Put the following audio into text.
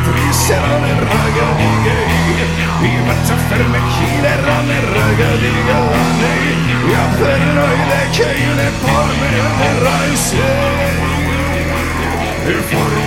strisciano le ragazze, i faccia ferme chi le rane ragazze, ja per noi le che le forme le raise, il fuori